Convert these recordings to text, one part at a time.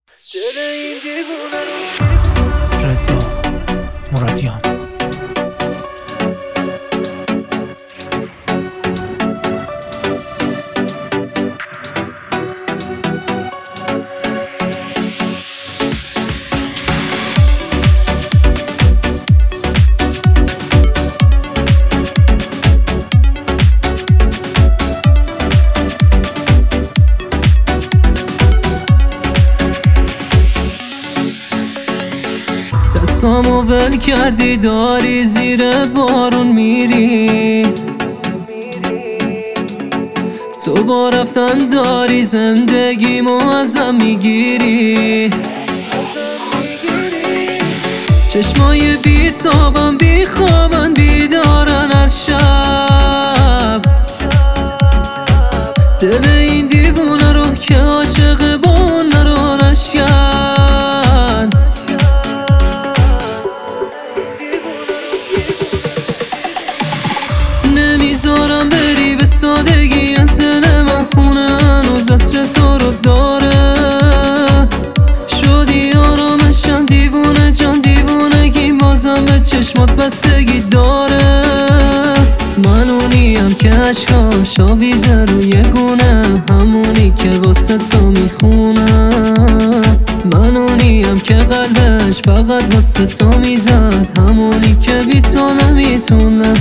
رضا مرادیان. دستامو ول کردی داری زیر بارون میری، تو با رفتن داری زندگیمو ازم میگیری. چشمای بیتابم بیخوابن بیدارن هر شب، دل این دیوونه رو که عاشق با اون نرو نشکن. نمیذارم بری به سادگی، از دل من خونه هنوز عطر تو رو داره. شدی آرامشم دیوونه جان، دیوونگی بازم به چشمات بستگی داره. من اونیم که عشقاش آویزه روی گونه، همونی که واسه تو میخونه. من اونیم که قلبش فقط واسه تو میزد، همونی که بی تو نمیتونه.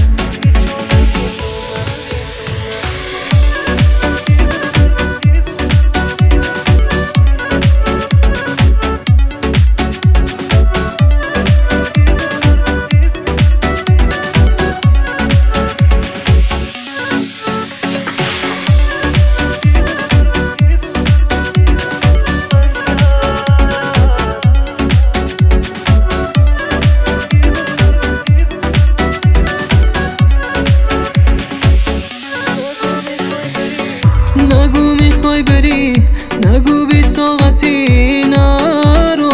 نگو میخوای بری، نگو بی طاقتی، نرو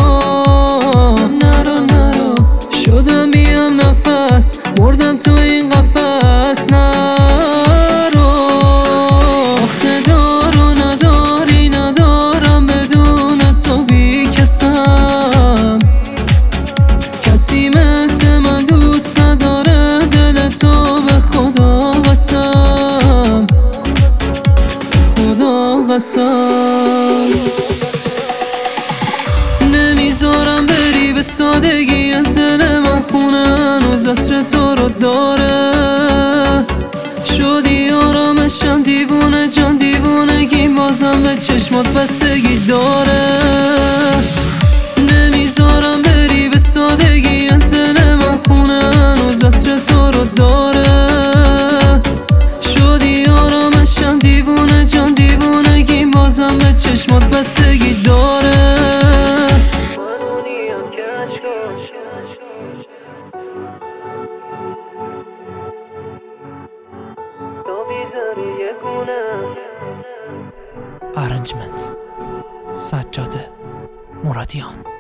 شدم بیم نفس، مردم تو این قفس. نرو آخه دار و نداری، ندارم بدون تو بی کسم. کسی مثل من دوست نداره دل تو، به خدا قسم، نمیذارم بری به سادگی، از دل من خونه هنوز عطر تو رو داره. شدی آرامشم دیوونه جان، دیوونگی بازم به چشمات بستگی داره. نمیذارم بری به سادگی، از دل من خونه هنوز عطر تو رو داره. شدی آرامشم دیوونه جان، دیوونگی بازم به چشمات بستگی داره. ارنجمنت سجاده مرادیان.